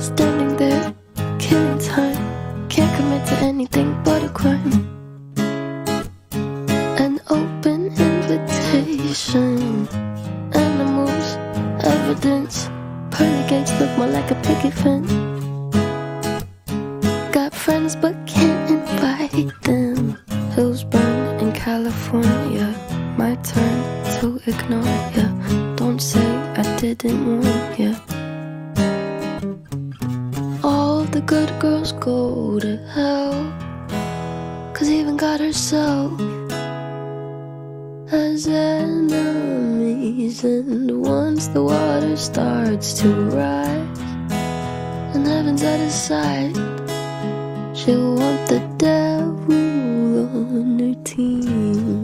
standing there, killing time. Can't commit to anything but a crime. An open invitation, animals, evidence. Pearly gates look more like a picket fence. Got friends but can't invite them. Hills burn in California. My turn to ignore ya. Don't say I didn't warn ya. All the good girls go to hell, 'cause even God herself has enemies. And once the water starts to rise and heaven's at his side, she'll want the devil on her team.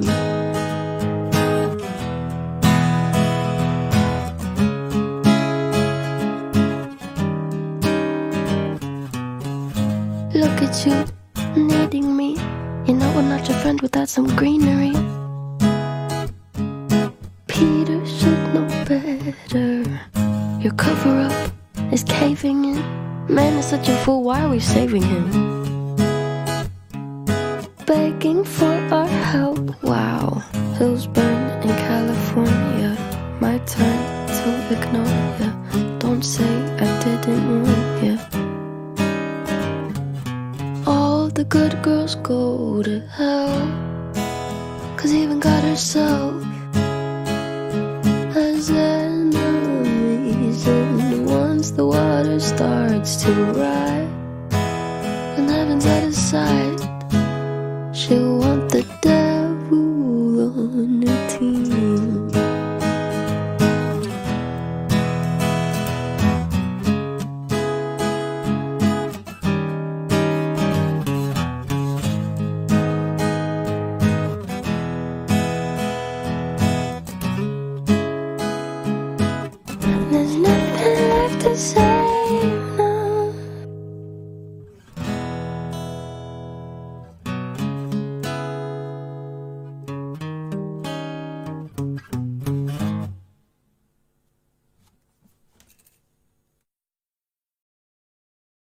Look at you, needing me. You know I'm not your friend without some greenery. Peter should know better. Your cover-up is caving in. Man is such a fool, why are we saving him? Begging for our help, wow. Hills burn in California. My turn to ignore ya. Don't say I didn't warn ya. All the good girls go to hell, 'cause even God herself has enemies. And once the water starts to rise and heaven's at his side, she'll want the devil on her team. There's nothing left to say.